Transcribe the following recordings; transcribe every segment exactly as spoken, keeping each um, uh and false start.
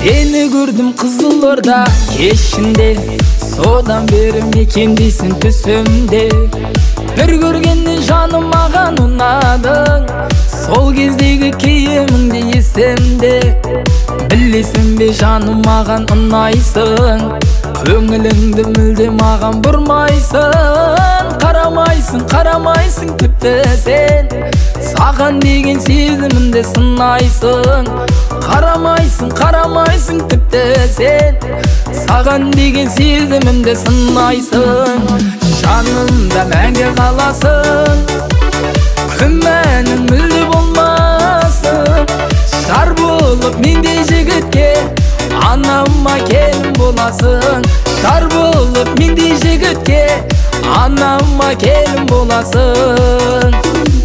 Seni gördüm Kızılorda keşinde, sodan beri mekendeysin түсімде. Bir görgende жаным маған ұнадың, сол кездегі киіміңде есімде. Білесің бе жаным маған ұнайсың, көңіліңді мүлде маған бұрмайсың. Қарамайсың, қарамайсың тіпті сен, саған деген сезімімді сынайсың. Қарамайсың, қарамайсың тіпті сен, саған деген сезімімді сынайсың. Жанымда мәңгі қаласың, күмәнің мүлде болмасын. Жар болып мендей жігітке анама келін боласың. Жар болып мендей жігітке анама келін боласың.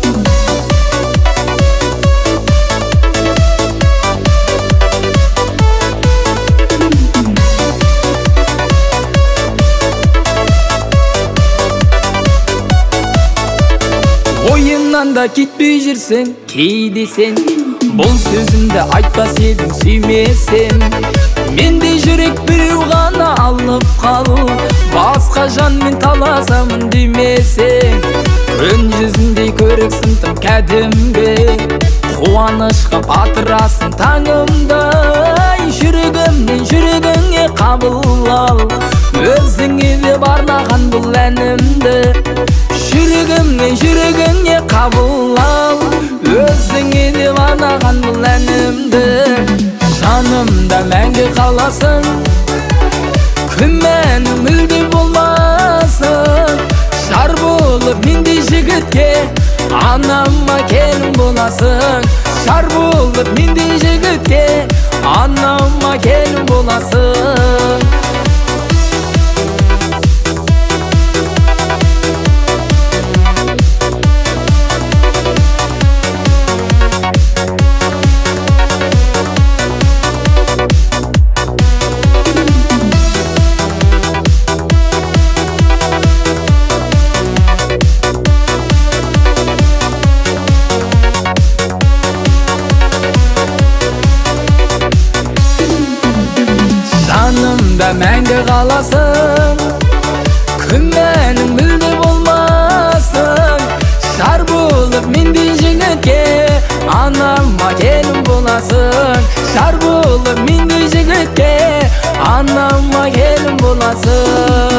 Ойымнан да кетпей жүрсің кейде сен, бұл сөзімді айтпас едім сүймесем. Менде жүрек біреу ғана алып қалу, басқа жанмен таласамын демесең. Күн жүзіндей көріксің тым кәдімгі, қуанышқа батырасың таңымдай. Жүрегімнен жүрегіңе қабыл ал, өзіңе деп арнаған бұл әнімді. Жүрегімнен жүрегіңе қабыл ал, өзіңе деп арнаған бұл әнімді. Жанымда мәңгі қаласың, күмәнің мүлде болмасын. Жар болып мендей жігітке анама келін боласың. Жар болып мендей жігітке анама келін боласың. Жанымда мәңгі қаласың, күмәнің мүлде болмасын. Жар болып мендей жігітке анама келін боласың. Жар болып мендей жігітке анама келін боласың.